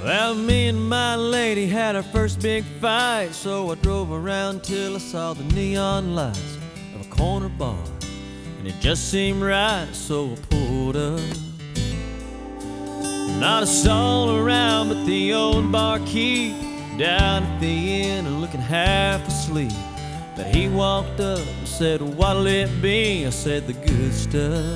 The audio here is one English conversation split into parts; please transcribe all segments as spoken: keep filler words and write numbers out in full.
Well, me and my lady had our first big fight, so I drove around till I saw the neon lights of a corner bar, and it just seemed right, so I pulled up. Not a soul around but the old barkeep down at the inn and looking half asleep. But he walked up and said, "What'll it be?" I said, "The good stuff."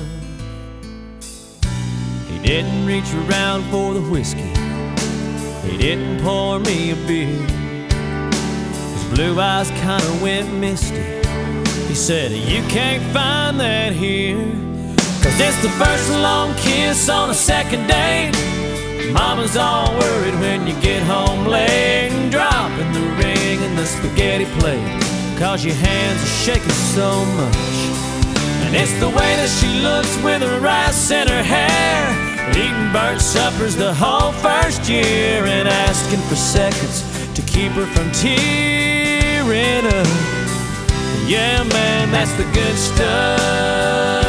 He didn't reach around for the whiskey, he didn't pour me a beer. His blue eyes kinda went misty. He said, "You can't find that here, 'cause it's the first long kiss on a second date. Mama's all worried when you get home late, and dropping the ring in the spaghetti plate, 'cause your hands are shaking so much. And it's the way that she looks with her rice in her hair, eating burnt suppers the whole first year, and asking for seconds to keep her from tearing up. Yeah, man, that's the good stuff."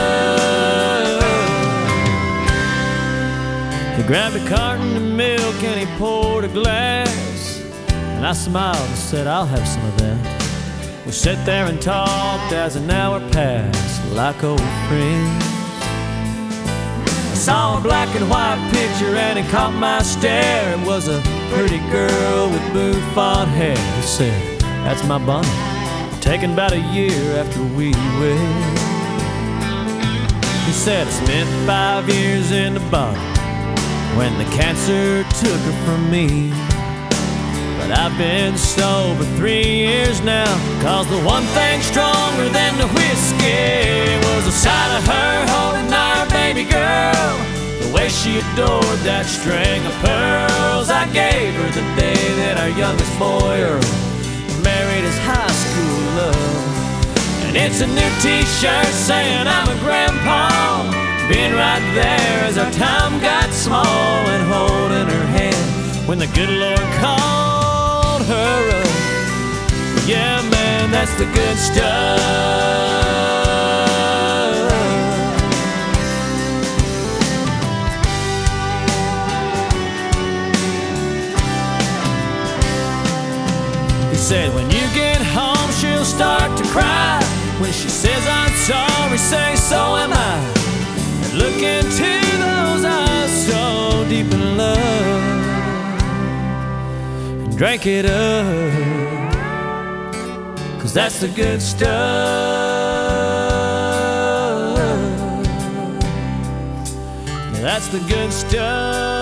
He grabbed a carton of milk and he poured a glass, and I smiled and said, "I'll have some of that." We sat there and talked as an hour passed like old friends. I saw a black and white picture and it caught my stare. It was a pretty girl with bouffant hair. He said, "That's my Bonnie, taken about a year after we wed." He said, "I spent five years in the bottom when the cancer took her from me. But I've been sober three years now, 'cause the one thing stronger than the whiskey was the sight of her holding our baby girl, the way she adored that string of pearls I gave her the day that our youngest boy Earl married his high school love. And it's a new t-shirt saying I'm a grandpa, being right there as our time got small, and holding her hand when the good Lord called her up. Yeah, man, that's the good stuff. He said, "When you get home, she'll start to cry. When she says I'm sorry, say so am I. And look into those eyes so deep in love, and drink it up, 'cause that's the good stuff. Yeah, that's the good stuff."